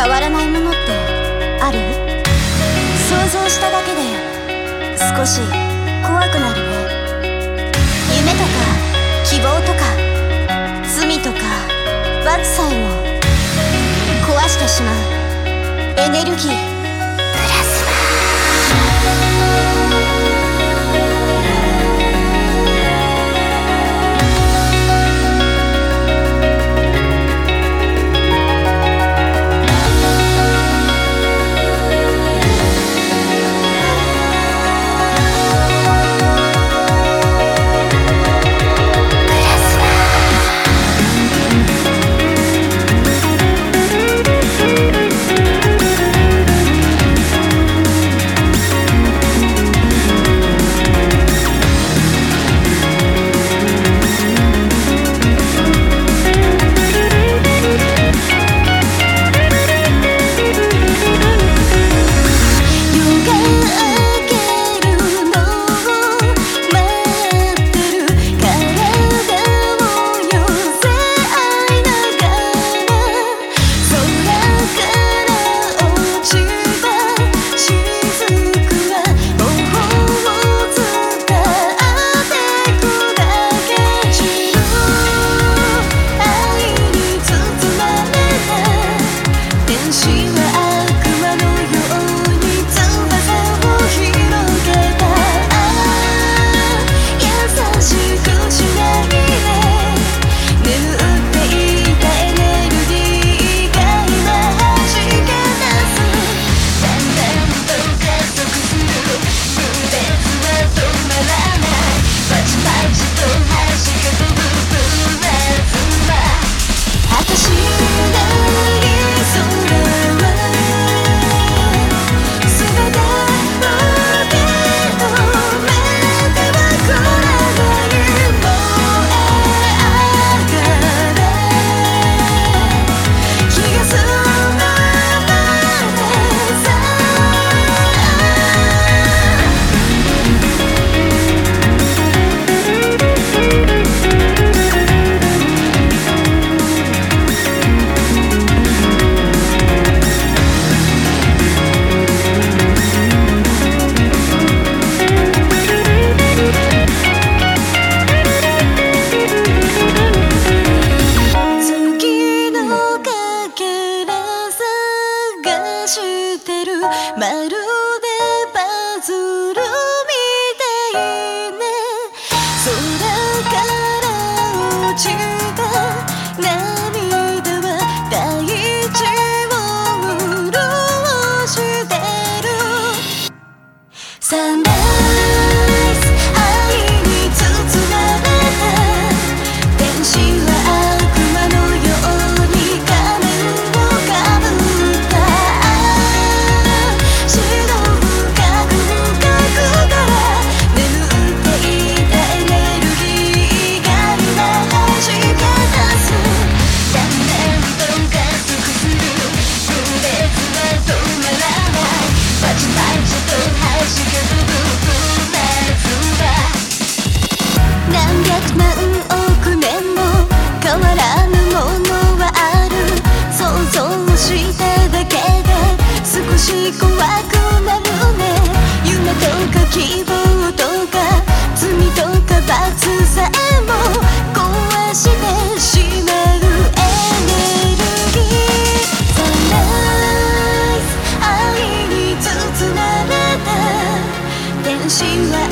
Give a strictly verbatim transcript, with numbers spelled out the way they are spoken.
変わらないものってある？想像しただけで少し怖くなるね。夢とか希望とか罪とか罰さえも壊してしまうエネルギープラスマ。まるでパズルみたいね。空から落ちた涙は大地を潤してる。サンライズ愛に包まれた天使は悪魔のように仮面をかぶった白深く深くから眠っていたエネルギーが今弾き出す。だんだんと加速する分裂は止まらない。パチパチと弾け飛ぶプラズマ。何百万億年も変わらぬものはある。想像しただけで少し怖くなるね。夢とか希望とか罪とか罰さえも壊してしまうエネルギー。サンライズ愛に包まれた天使は